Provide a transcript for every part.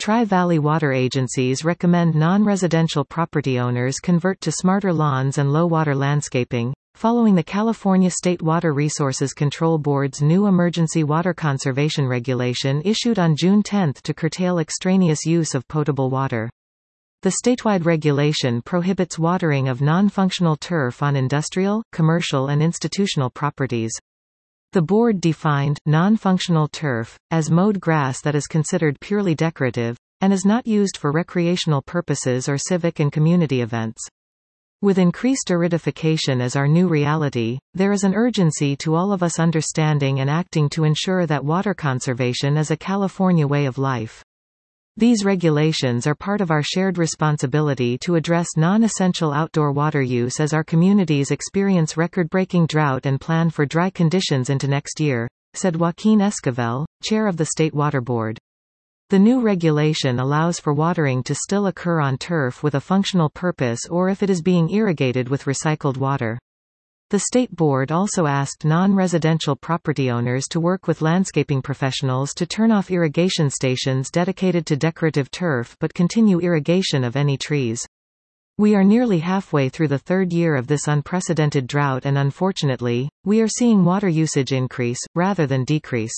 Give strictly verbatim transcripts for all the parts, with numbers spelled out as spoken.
Tri-Valley water agencies recommend non-residential property owners convert to smarter lawns and low-water landscaping, following the California State Water Resources Control Board's new emergency water conservation regulation issued on June tenth to curtail extraneous use of potable water. The statewide regulation prohibits watering of non-functional turf on industrial, commercial and institutional properties. The board defined non-functional turf as mowed grass that is considered purely decorative, and is not used for recreational purposes or civic and community events. With increased aridification as our new reality, there is an urgency to all of us understanding and acting to ensure that water conservation is a California way of life. These regulations are part of our shared responsibility to address non-essential outdoor water use as our communities experience record-breaking drought and plan for dry conditions into next year, said Joaquin Esquivel, chair of the State Water Board. The new regulation allows for watering to still occur on turf with a functional purpose or if it is being irrigated with recycled water. The State Board also asked non-residential property owners to work with landscaping professionals to turn off irrigation stations dedicated to decorative turf but continue irrigation of any trees. We are nearly halfway through the third year of this unprecedented drought and unfortunately, we are seeing water usage increase, rather than decrease.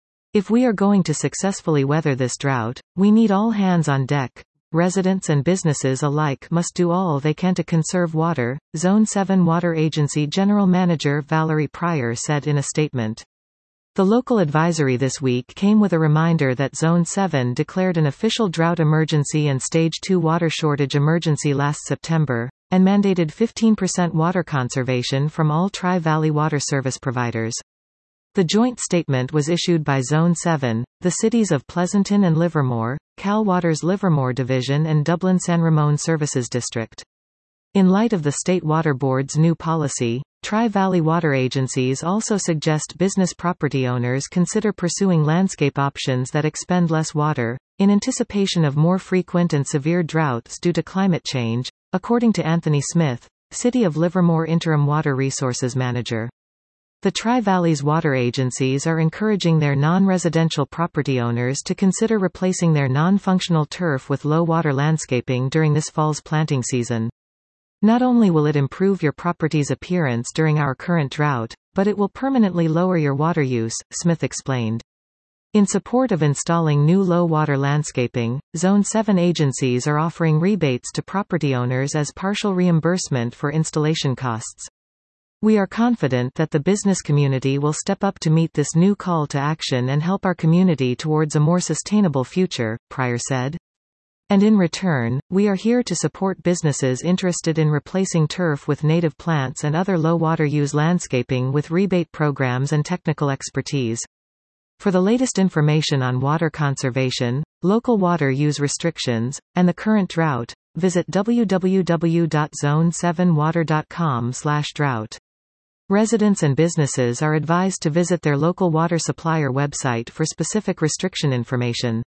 If we are going to successfully weather this drought, we need all hands on deck. Residents and businesses alike must do all they can to conserve water, Zone seven Water Agency General Manager Valerie Pryor said in a statement. The local advisory this week came with a reminder that Zone seven declared an official drought emergency and Stage two water shortage emergency last September, and mandated fifteen percent water conservation from all Tri-Valley water service providers. The joint statement was issued by Zone seven, the cities of Pleasanton and Livermore, Cal Water's Livermore Division and Dublin-San Ramon Services District. In light of the State Water Board's new policy, Tri-Valley water agencies also suggest business property owners consider pursuing landscape options that expend less water, in anticipation of more frequent and severe droughts due to climate change, according to Anthony Smith, City of Livermore Interim Water Resources Manager. The Tri-Valley's water agencies are encouraging their non-residential property owners to consider replacing their non-functional turf with low-water landscaping during this fall's planting season. Not only will it improve your property's appearance during our current drought, but it will permanently lower your water use, Smith explained. In support of installing new low-water landscaping, Zone seven agencies are offering rebates to property owners as partial reimbursement for installation costs. We are confident that the business community will step up to meet this new call to action and help our community towards a more sustainable future, Pryor said. And in return, we are here to support businesses interested in replacing turf with native plants and other low-water use landscaping with rebate programs and technical expertise. For the latest information on water conservation, local water use restrictions, and the current drought, visit w w w dot zone seven water dot com slash drought. Residents and businesses are advised to visit their local water supplier website for specific restriction information.